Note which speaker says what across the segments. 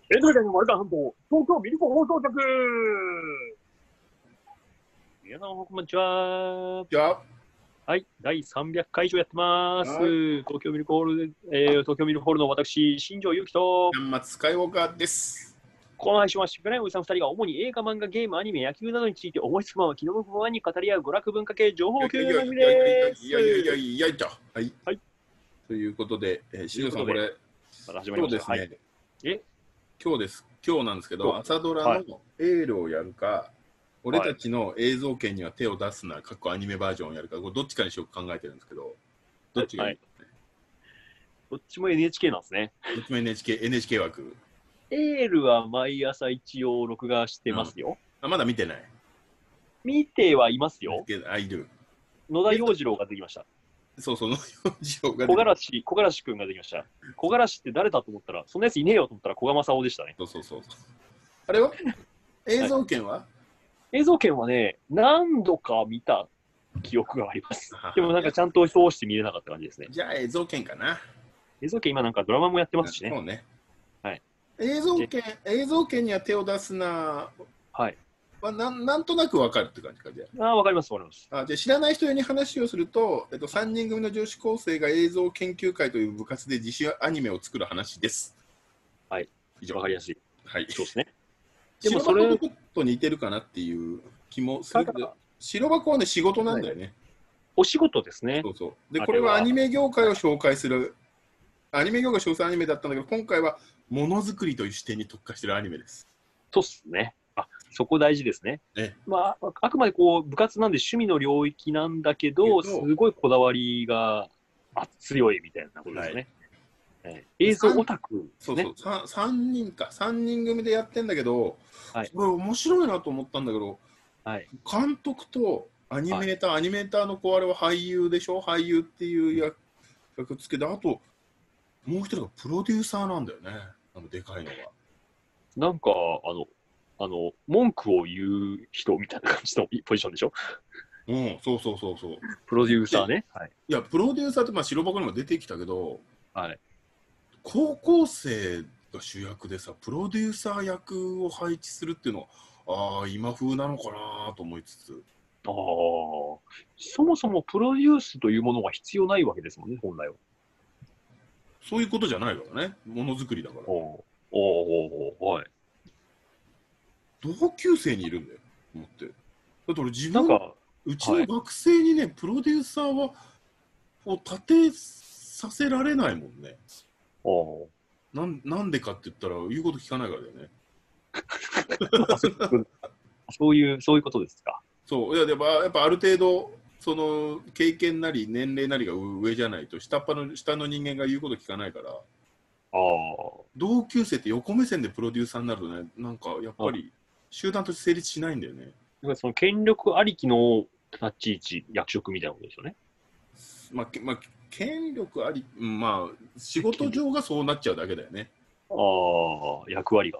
Speaker 1: エンタメ界の丸太半島、東京ミルク放送局。皆さん、こんにちは。
Speaker 2: じゃあ、
Speaker 1: はい、第300回以上やってます。
Speaker 2: はい
Speaker 1: 東京ミルクホールで、東京ミルクホールの私、新庄祐希と、
Speaker 2: 山松スカイウォーカーです。
Speaker 1: この配信はしっぺないおじさん2人が主に映画、漫画、ゲーム、アニメ、野球などについて思いつくまま、気の向くままに語り合う娯楽文化系情報共有番組です。
Speaker 2: いやいと。はい。
Speaker 1: はい。
Speaker 2: ということで、新庄さん、これ、
Speaker 1: また始まりました。
Speaker 2: 今日ですね、
Speaker 1: はい、
Speaker 2: 今日です。今日なんですけど、朝ドラのエールをやるか、俺たちの映像権には手を出すな、過去アニメバージョンをやるか、これどっちかにしようか考えてるんですけど、どっちがいいですかね。
Speaker 1: どっちも NHK なんですね。
Speaker 2: どっちも NHK 枠。
Speaker 1: エールは毎朝一応録画してますよ。
Speaker 2: まだ見てない。
Speaker 1: 見てはいますよ。
Speaker 2: いる。
Speaker 1: 野田洋次郎ができました。
Speaker 2: そうそう、野田洋次郎が
Speaker 1: 小柄しくんができました。小柄しって誰だと思ったら、そんなやついねえよと思ったら小賀正夫でしたね。
Speaker 2: そう。あれは映像権は、
Speaker 1: 映像権はね、何度か見た記憶があります。でもなんかちゃんと通して見れなかった感じですね。
Speaker 2: じゃあ映像権かな。
Speaker 1: 映像権今なんかドラマもやってますしね。
Speaker 2: そうね。
Speaker 1: はい。
Speaker 2: 映像権には手を出すな。
Speaker 1: はい。
Speaker 2: なんとなくわかるって感じか、じゃ
Speaker 1: あ、わかります、わかります。
Speaker 2: じゃあ知らない人に話をすると、3人組の女子高生が映像研究会という部活で自主アニメを作る話です。
Speaker 1: はい。
Speaker 2: 以上。
Speaker 1: わかりやすい。
Speaker 2: はい。
Speaker 1: そうですね。
Speaker 2: でもそれとちょっと似てるかなっていう気もするけど、白箱はね、仕事なんだよね。
Speaker 1: お仕事ですね。
Speaker 2: そう。で、これはアニメ業界を紹介する、アニメ業界紹介アニメだったんだけど、今回はものづくりという視点に特化しているアニメです。
Speaker 1: そうっすね。そこ大事ですね。まあ、あくまでこう部活なんで趣味の領域なんだけど、すごいこだわりが強いみたいなことですね。映像オタクですね。
Speaker 2: そう3人組でやってんだけど、これ面白いなと思ったんだけど、監督とアニメーターの子あれは俳優でしょ、俳優っていう役付けで、あともう一人がプロデューサーなんだよね、でかいのが。
Speaker 1: なんか文句を言う人みたいな感じのポジションでしょ。
Speaker 2: そう。
Speaker 1: プロデューサーね。
Speaker 2: いや、プロデューサーって白箱にも出てきたけど、
Speaker 1: はい。
Speaker 2: 高校生が主役でさ、プロデューサー役を配置するっていうのは、今風なのかなと思いつつ。
Speaker 1: そもそもプロデュースというものが必要ないわけですもんね、本来は。
Speaker 2: そういうことじゃないからね、ものづくりだから。
Speaker 1: はい。
Speaker 2: 同級生にいるんだよ、思って。だって俺自分、うちの学生にね、プロデューサーを立てさせられないもんね。なんでかって言ったら言うこと聞かないからだよね。
Speaker 1: そういうことですか。
Speaker 2: そういや、でもやっぱある程度その経験なり年齢なりが上じゃないと下の人間が言うこと聞かないから。同級生って横目線でプロデューサーになるとね、なんかやっぱり集団として成立しないんだよね。
Speaker 1: その権力ありきの立ち位置、役職みたいなことですよね。
Speaker 2: 権力あり、仕事上がそうなっちゃうだけだよね。
Speaker 1: 役割が。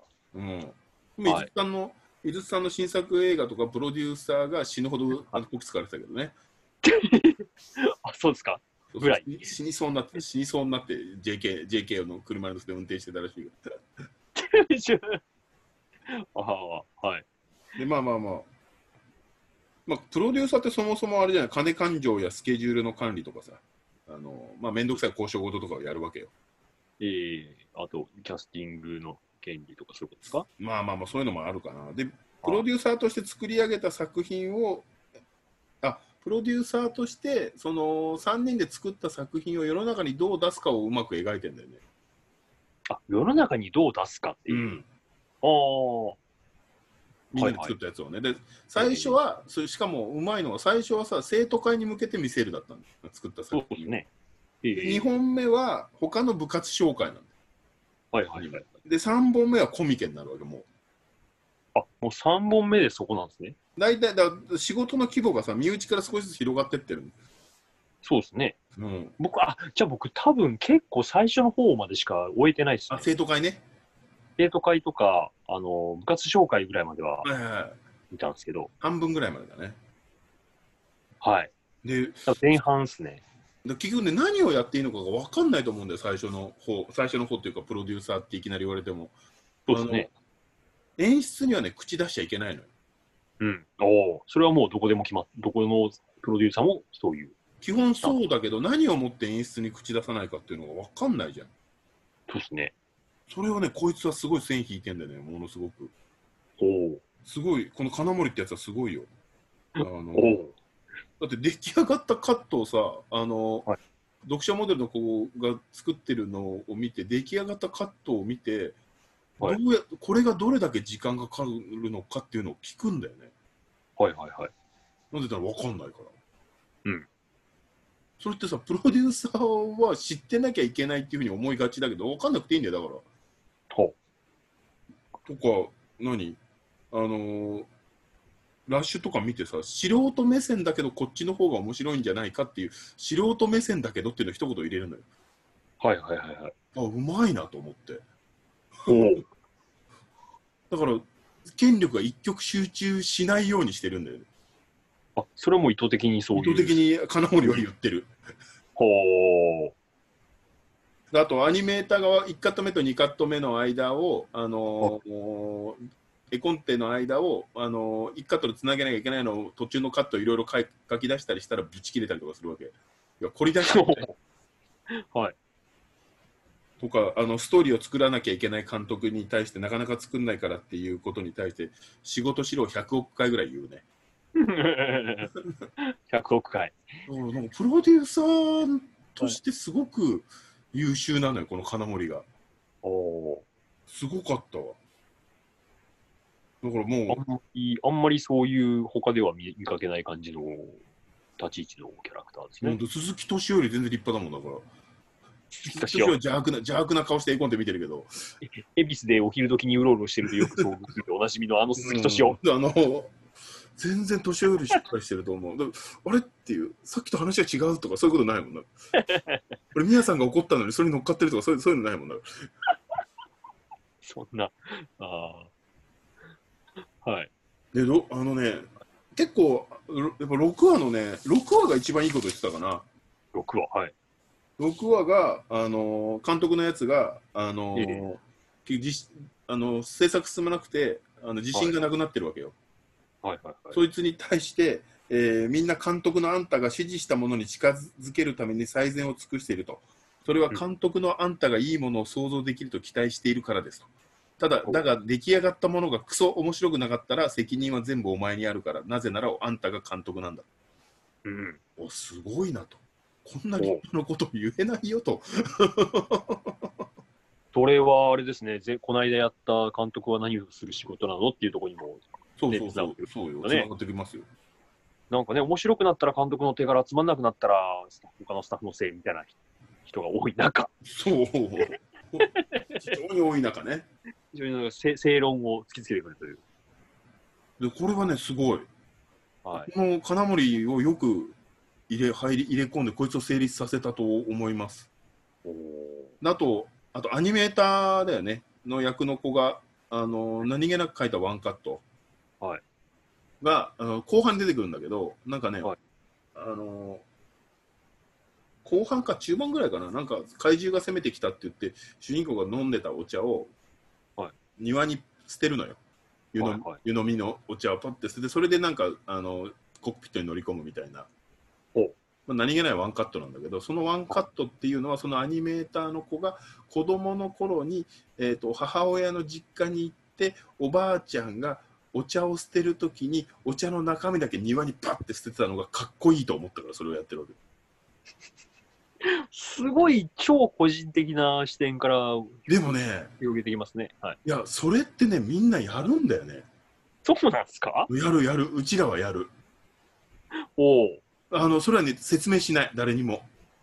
Speaker 2: 井筒さんの新作映画とかプロデューサーが死ぬほどこき使われてたけどね。
Speaker 1: そうですか。ぐらい。
Speaker 2: 死にそうになって JK の車に乗せて運転してたらしいけど。
Speaker 1: はい。
Speaker 2: で、プロデューサーってそもそもあれじゃない、金勘定やスケジュールの管理とかさ、めんどくさい交渉事とかをやるわけよ。
Speaker 1: あと、キャスティングの権利とかそういうことですか？
Speaker 2: そういうのもあるかな。で、プロデューサーとして作り上げた作品を、プロデューサーとしてその3人で作った作品を世の中にどう出すかをうまく描いてんだよね。
Speaker 1: 世の中にどう出すかっていう。
Speaker 2: みんなで作ったやつをね。で、最初は、しかもうまいのは、最初はさ、生徒会に向けて見せるだったんだ、作った作品。2本目は他の部活紹介なんだ。で、3本目はコミケになるわけ、もう。
Speaker 1: もう3本目でそこなんですね。
Speaker 2: 大体仕事の規模がさ、身内から少しずつ広がってってる。
Speaker 1: そうですね。じゃあ僕多分結構最初の方までしか終えてないですね。
Speaker 2: 生徒会ね。
Speaker 1: 生徒会とか、部活紹介ぐらいまでは見たんですけど。
Speaker 2: 半分ぐらいまでだね。
Speaker 1: はい。で、前半ですね。
Speaker 2: 結局ね、何をやっていいのかが分かんないと思うんだよ、最初の方っていうか、プロデューサーっていきなり言われても。
Speaker 1: そうですね。
Speaker 2: 演出にはね、口出しちゃいけないのよ。
Speaker 1: うん。おお、それはもうどこでもどこのプロデューサーもそういう。
Speaker 2: 基本そうだけど、何をもって演出に口出さないかっていうのが分かんないじゃん。
Speaker 1: そうですね。
Speaker 2: それをね、こいつはすごい線引いてんだよね、ものすごく。
Speaker 1: おお。
Speaker 2: すごい、この金森ってやつはすごいよ。
Speaker 1: おお。
Speaker 2: だって出来上がったカットをさ、
Speaker 1: はい、
Speaker 2: 読者モデルの子が作ってるのを見て、出来上がったカットを見て、はい、これがどれだけ時間がかかるのかっていうのを聞くんだよね。
Speaker 1: はいはいはい。
Speaker 2: なんでだら分かんないから。
Speaker 1: うん。
Speaker 2: それってさ、プロデューサーは知ってなきゃいけないっていうふうに思いがちだけど、分かんなくていいんだよ、だから。
Speaker 1: ほ
Speaker 2: う。とか、ラッシュとか見てさ、素人目線だけどこっちの方が面白いんじゃないかっていう、素人目線だけどっていうのを一言入れるのよ。
Speaker 1: はいはいはいはい。
Speaker 2: あ、うまいなと思って。
Speaker 1: お
Speaker 2: だから、権力が一極集中しないようにしてるんだよね。
Speaker 1: あ、それも意図的にそういう。
Speaker 2: 意図的に金森は言ってる。
Speaker 1: ほう。
Speaker 2: あと、アニメーターが1カット目と2カット目の間を、絵コンテの間を、1カットでつなげなきゃいけないのを途中のカットをいろいろ書き出したりしたらぶち切れたりとかするわけ。いや、凝り出して、ね、
Speaker 1: はい。
Speaker 2: とかストーリーを作らなきゃいけない監督に対してなかなか作んないからっていうことに対して仕事しろ100億回ぐらい言うね。
Speaker 1: 100億回。
Speaker 2: なんかプロデューサーとしてすごく優秀なのよ、この金森が。
Speaker 1: お
Speaker 2: すごかったわ。だからも
Speaker 1: うあんまりそういう他では見かけない感じの立ち位置のキャラクターですね。
Speaker 2: 鈴木敏夫より全然立派だもんだから。鈴木敏夫は邪悪な顔して絵コンテ見てるけど。
Speaker 1: 恵比寿でお昼時にうろうろしてるとよく遭遇するおなじみの鈴木敏夫。
Speaker 2: 全然敏夫よりしっかりしてると思う。あれっていう、さっきと話が違うとかそういうことないもんな。これ、宮さんが怒ったのにそれに乗っかってるとかそういうのないもんな。
Speaker 1: そんな、はい。
Speaker 2: で、結構、やっぱ6話のね、6話が一番いいこと言ってたかな。
Speaker 1: 6話、はい。
Speaker 2: 6話が、監督のやつが、制作進まなくて、自信がなくなってるわけよ。
Speaker 1: はいはいはい。
Speaker 2: そいつに対して、みんな監督のあんたが指示したものに近づけるために最善を尽くしていると。それは監督のあんたがいいものを想像できると期待しているからですと。だが出来上がったものがクソ面白くなかったら責任は全部お前にあるから、なぜならあんたが監督なんだ。
Speaker 1: うん。
Speaker 2: お、すごいなと。こんな立派なこと言えないよと。
Speaker 1: それはあれですね、この間やった監督は何をする仕事なのっていうところにも、
Speaker 2: そうよ、つながってきますよ。
Speaker 1: なんかね、面白くなったら監督の手柄、つまんなくなったら他のスタッフのせいみたいな人が多い中。
Speaker 2: そう。非常に多い中ね。
Speaker 1: 非常に正論を突きつけてくるという。
Speaker 2: で、これはね、すごい。
Speaker 1: はい、
Speaker 2: この金森をよく入れ込んで、こいつを成立させたと思います。あとアニメーターだよね、の役の子が、何気なく書いたワンカットが、後半に出てくるんだけど、なんかね、はい、後半か中盤ぐらいかな、なんか怪獣が攻めてきたって言って、主人公が飲んでたお茶を庭に捨てるのよ。湯飲みのお茶をパッて捨てて、それでなんかコックピットに乗り込むみたいな、何気ないワンカットなんだけど、そのワンカットっていうのは、そのアニメーターの子が子供の頃に、母親の実家に行って、おばあちゃんがお茶を捨てるときにお茶の中身だけ庭にパッて捨ててたのがかっこいいと思ったから、それをやってるわけ。
Speaker 1: すごい超個人的な視点から
Speaker 2: でもね、
Speaker 1: 広げてきますね。はい、
Speaker 2: いや、それってね、みんなやるんだよね。
Speaker 1: そうなんですか？
Speaker 2: やる、うちらはやる。
Speaker 1: お
Speaker 2: それはね、説明しない、誰にも。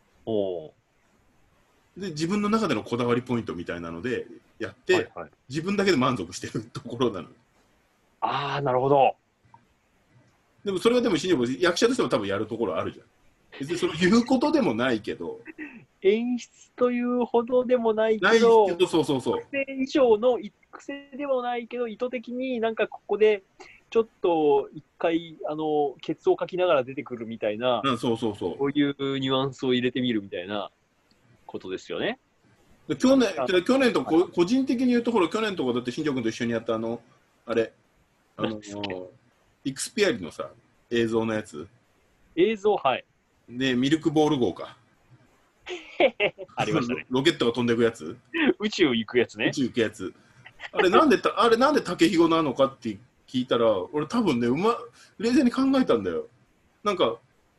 Speaker 2: で、自分の中でのこだわりポイントみたいなのでやって、自分だけで満足してるところなの。
Speaker 1: ああ、なるほど。
Speaker 2: でもそれはでも役者としても多分やるところあるじゃん。別にそれ言うことでもないけど、
Speaker 1: 演出というほどでもないけど、
Speaker 2: そう
Speaker 1: 育成以上の育成でもないけど、意図的になんかここでちょっと一回ケツをかきながら出てくるみたいな、
Speaker 2: そう
Speaker 1: こういうニュアンスを入れてみるみたいなことですよね。
Speaker 2: 去年と個人的に言うと、ほら、去年とかだって新庄君と一緒にやったあれ、イクスピアリのさ、映像のやつ。
Speaker 1: 映像、はい。
Speaker 2: で、ミルクボール号か。
Speaker 1: ありましたね。
Speaker 2: ロケットが飛んでいくやつ。
Speaker 1: 宇宙行くやつね。
Speaker 2: 宇宙行くやつ。あれなんで竹ひごなのかって聞いたら、俺多分ね、冷静に考えたんだよ。なんか、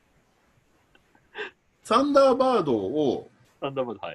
Speaker 2: サンダーバードを、
Speaker 1: はい。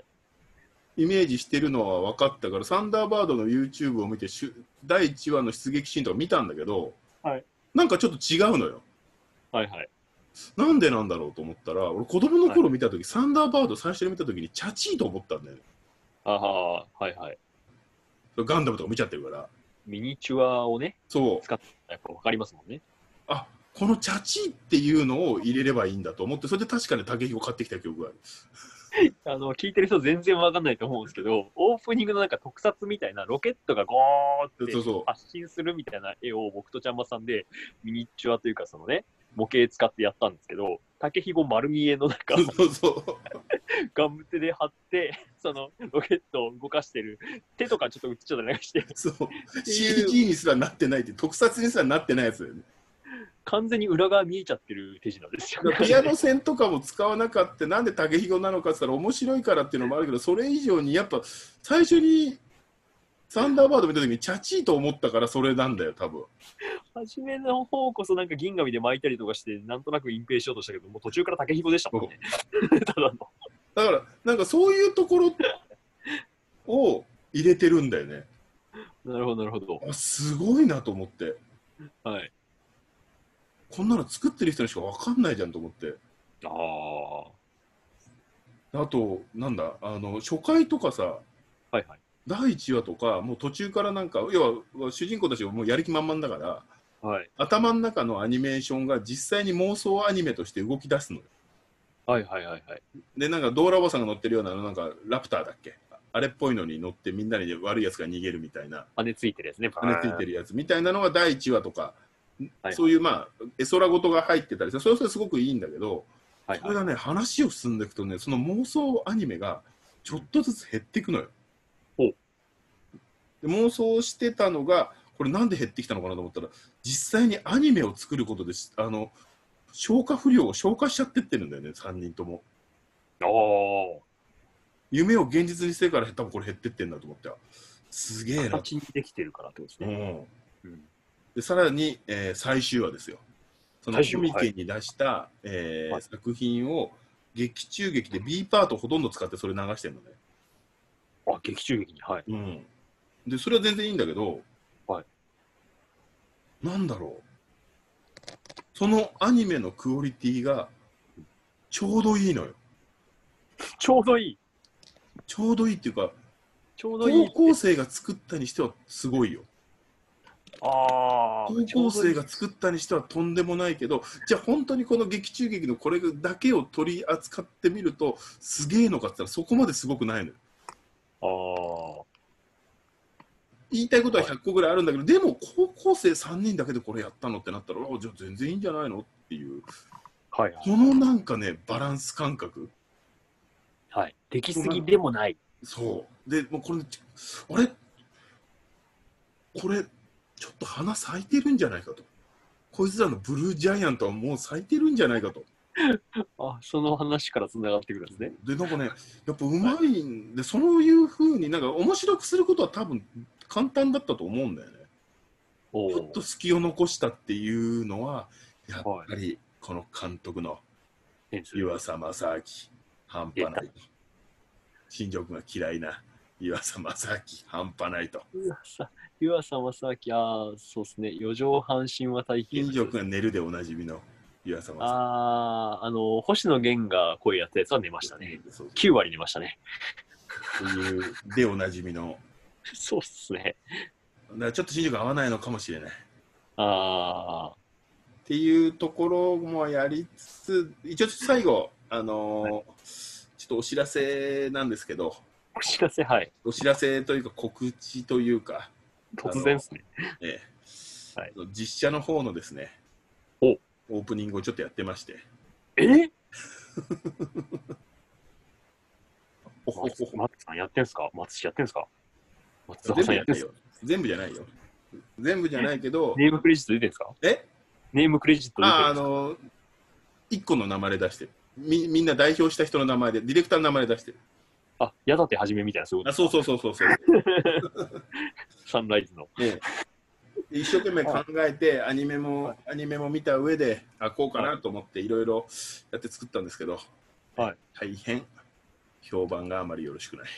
Speaker 2: イメージしてるのは分かったから、サンダーバードの YouTube を見て第1話の出撃シーンとか見たんだけど、
Speaker 1: はい、
Speaker 2: なんかちょっと違うのよ。
Speaker 1: はいはい。
Speaker 2: なんでなんだろうと思ったら、俺子供の頃見た時、はい、サンダーバード最初に見た時にチャチーと思ったんだよね。
Speaker 1: ああ、はいはい。
Speaker 2: ガンダムとか見ちゃってるから。
Speaker 1: ミニチュアをね、
Speaker 2: そう
Speaker 1: 使ってやっぱ分かりますもんね。
Speaker 2: あ、このチャチーっていうのを入れればいいんだと思って、それで確かに竹ひご買ってきた記憶がある。
Speaker 1: 聞いてる人全然わかんないと思うんですけど、オープニングのなんか特撮みたいなロケットがゴーって発信するみたいな絵を僕とちゃんまさんでミニチュアというかそのね、模型使ってやったんですけど、竹ひご丸見えのなんかガム手で貼って、そのロケットを動かしてる手とかちょっと映っちゃったりして、
Speaker 2: そう CG にすらなってないって、特撮にすらなってないやつだよね。
Speaker 1: 完全に裏側見えちゃってる手品ですよ、ね。
Speaker 2: ピアノ線とかも使わなかった、なんで竹ひごなのかって言ったら面白いからっていうのもあるけど、それ以上にやっぱ最初にサンダーバード見た時にチャチーと思ったからそれなんだよ、多分。
Speaker 1: 初めの方こそなんか銀紙で巻いたりとかして、なんとなく隠蔽しようとしたけど、もう途中から竹ひごでしたもんね。
Speaker 2: ただの。だから、なんかそういうところを入れてるんだよね。
Speaker 1: なるほど、なるほど。
Speaker 2: すごいなと思って。
Speaker 1: はい。
Speaker 2: こんなの作ってる人にしか分かんないじゃんと思って。あと、なんだ、初回とかさ、
Speaker 1: はいはい、
Speaker 2: 第1話とか、もう途中からなんか、要は主人公たちがもうやる気満々だから、
Speaker 1: はい、
Speaker 2: 頭の中のアニメーションが実際に妄想アニメとして動き出すのよ。
Speaker 1: はいはいはいはい。
Speaker 2: で、なんかドーラおばさんが乗ってるような、なんかラプターだっけ、あれっぽいのに乗ってみんなに悪いやつが逃げるみたいな。
Speaker 1: 羽ついてるやつね。
Speaker 2: 羽ついてるやつみたいなのが第1話とか、はい、そういうまあ絵空事が入ってたりして、それはすごくいいんだけど、はいはい、それがね、話を進んでいくとね、その妄想アニメがちょっとずつ減っていくのよ。で妄想してたのが、これなんで減ってきたのかなと思ったら、実際にアニメを作ることで消化不良を消化しちゃってってるんだよね、3人とも。夢を現実にしてから多分これ減ってってんだと思って、すげえな。
Speaker 1: 形にできてるからってことですね。
Speaker 2: でさらに、最終話ですよ。そのコミケに出した、作品を劇中劇で B パートほとんど使ってそれ流してるのね。
Speaker 1: あ、劇中劇に、はい。
Speaker 2: でそれは全然いいんだけど、
Speaker 1: はい、
Speaker 2: なんだろう、そのアニメのクオリティがちょうどいいのよ。
Speaker 1: ちょうどいい。
Speaker 2: ちょうどいいっていうか、ちょうどいい。高校生が作ったにしてはすごいよ。高校生が作ったにしてはとんでもないけど、じゃあ本当にこの劇中劇のこれだけを取り扱ってみるとすげえのかって言ったらそこまですごくないのよ。言いたいことは100個ぐらいあるんだけど、でも高校生3人だけでこれやったのってなったら、じゃあ全然いいんじゃないのっていう、はいはい、このなんかねバランス感覚、
Speaker 1: はい、できすぎでもない。
Speaker 2: そうでもうこれこれちょっと花咲いてるんじゃないかと、こいつらのブルージャイアントはもう咲いてるんじゃないかと。
Speaker 1: あ、その話からつながってくるんですね。
Speaker 2: でなんかね、やっぱうまいんで、そういうふうになんか面白くすることは多分簡単だったと思うんだよね。ちょっと隙を残したっていうのはやっぱりこの監督の湯浅政明半端ないと。新庄君が嫌いな湯浅政明半端ないと。
Speaker 1: 湯浅政明、ああ、そうですね。四畳半神話体系。
Speaker 2: 新庄君が寝るでおなじみの湯浅政明。
Speaker 1: ああ、星野源が声やったやつは寝ましたね。9割寝ましたね。
Speaker 2: というでおなじみの。
Speaker 1: そうっすね。
Speaker 2: だからちょっと新庄君合わないのかもしれない。
Speaker 1: ああ。
Speaker 2: っていうところもやりつつ、一応最後、はい、ちょっとお知らせなんですけど。
Speaker 1: お知らせ、はい。
Speaker 2: お知らせというか告知というか。
Speaker 1: 突然ですね。
Speaker 2: はい、実写の方のですね、オープニングをちょっとやってまして。
Speaker 1: 松さんやってんすか？松氏やってんすか？松
Speaker 2: 坂さんやってんすか？全部じゃないよ。全部じゃないけど。
Speaker 1: ネームクレジット出てんすか？ネームクレジット出てるんですか
Speaker 2: ？1個の名前で出してる。みんな代表した人の名前で、ディレクターの名前で出してる。
Speaker 1: あ、矢立はじめみたいな、そういうこと
Speaker 2: ですか？そう。
Speaker 1: サンライズの。
Speaker 2: 一生懸命考えて、アニメも見た上で、こうかなと思っていろいろやって作ったんですけど、大変評判があまりよろしくない。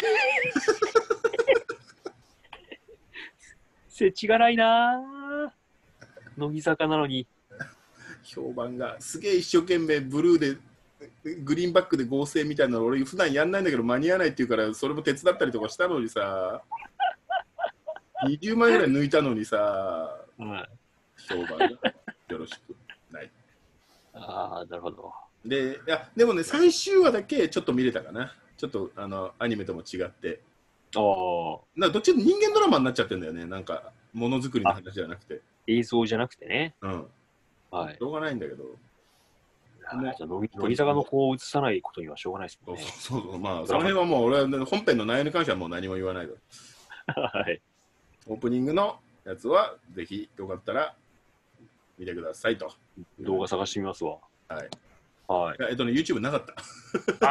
Speaker 1: せちがらいなぁ。乃木坂なのに。
Speaker 2: 評判がすげえ一生懸命ブルーでグリーンバックで合成みたいなの俺普段やんないんだけど間に合わないっていうからそれも手伝ったりとかしたのにさ20万円ぐらい抜いたのにさ、評判がよろしくない。
Speaker 1: ああ、なるほど。
Speaker 2: でもね最終話だけちょっと見れたかな。ちょっとアニメとも違ってどっちも人間ドラマになっちゃってるんだよね。なんかものづくりの話じゃなくて
Speaker 1: 映像じゃなくてね。
Speaker 2: しょうがないんだけど。
Speaker 1: 乃木坂の子を映さないことにはしょうがないですもんね。
Speaker 2: そう、まあ、その辺はもう、俺は本編の内容に関してはもう何も言わないで。はい。オープニングのやつは、ぜひよかったら見てくださいと。
Speaker 1: 動画探してみますわ。
Speaker 2: はい。
Speaker 1: YouTube
Speaker 2: なかった。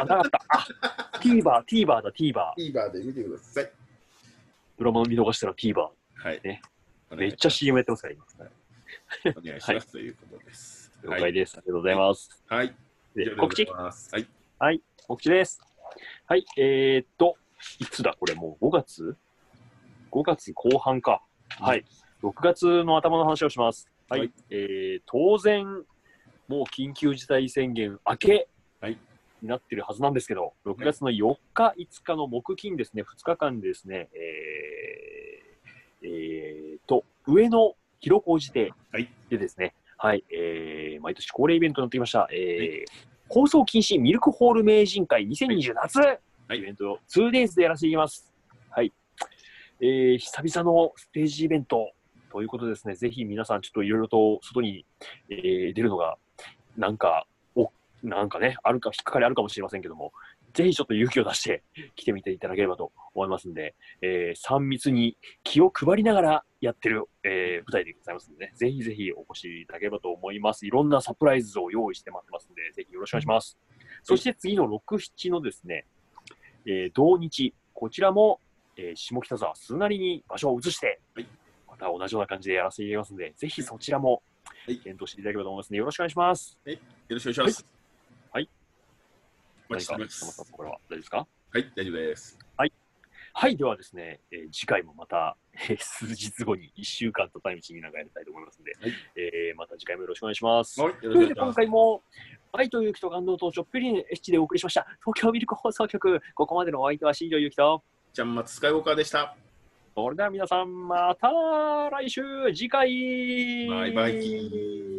Speaker 1: なかった。TVer だ、TVer。
Speaker 2: TVer で見てください。
Speaker 1: ドラマ見逃したら TVer。
Speaker 2: はい。
Speaker 1: ね。めっちゃ CM やってますから、今。
Speaker 2: お願いしますということです。
Speaker 1: 了解です。ありがとうございます。
Speaker 2: はい。
Speaker 1: 告知。はい。告知です。はい。いつだこれもう5月 ?5 月後半か。はい。6月の頭の話をします。はい。当然、もう緊急事態宣言明けになってるはずなんですけど、6月の4日、5日の木金ですね、2日間でですね、上野広小路亭でですね、毎年恒例イベントになってきました、放送禁止ミルクホール名人会2020夏、イベントを 2days でやらせていきます。はい。久々のステージイベントということですね、ぜひ皆さんちょっといろいろと外に、出るのが、なんかね、引っかかりあるかもしれませんけども、ぜひちょっと勇気を出して来てみていただければと思いますんで、3密に気を配りながらやってる、舞台でございますのでね、ぜひぜひお越しいただければと思います。いろんなサプライズを用意して待ってますので、ぜひよろしくお願いします。そして次の6、7のですね、同日、こちらも、下北沢鈴なりに場所を移して、また同じような感じでやらせていただきますので、ぜひそちらも検討していただければと思いますので、よろしくお願いします。
Speaker 2: よろしくお願いします。
Speaker 1: 何か、これは大丈夫ですか？
Speaker 2: はい、大丈夫です。
Speaker 1: はい、ではですね、次回もまた、数日後に1週間とタイムチ見ながらやりたいと思いますので、また次回もよろしくお願いします。ということで、今回も、愛と勇気と感動とちょっぴりエッチでお送りしました。東京ミルク放送局、ここまでのお相手は新庄勇気と、
Speaker 2: ちゃんまつスカイウォーカーでした。
Speaker 1: それでは皆さん、また来週、次回
Speaker 2: バイバイ。